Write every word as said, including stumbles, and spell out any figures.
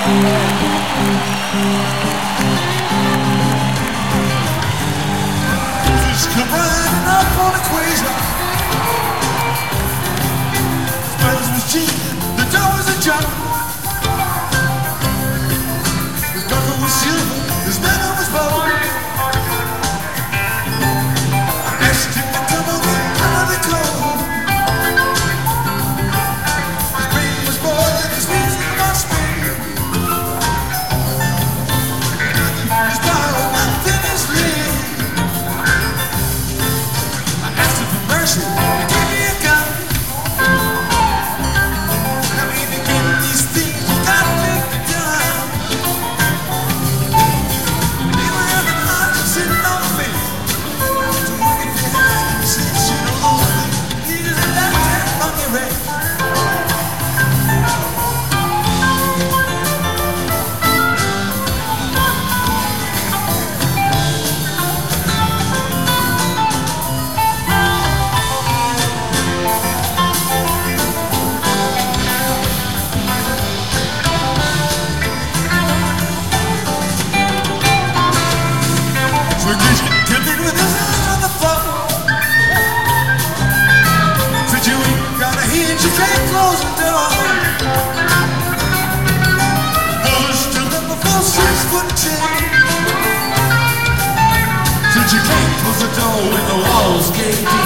Just come running up on the equation. Smells was cheap, the door was ajar. His bucket was silver, his manner was bold. I asked him to come over under the clothes. His brain was more than his music must be. His power, nothing is lean. I asked him for mercy, he gave me a gun. I mean, to get these things, you gotta make it done. He was having heart sitting on me. To work in your hand, since you don't own me. He is a lifetime monkey rat. You can't close the door. Mother stood up before six foot ten. Said you can't close the door when the walls gave in.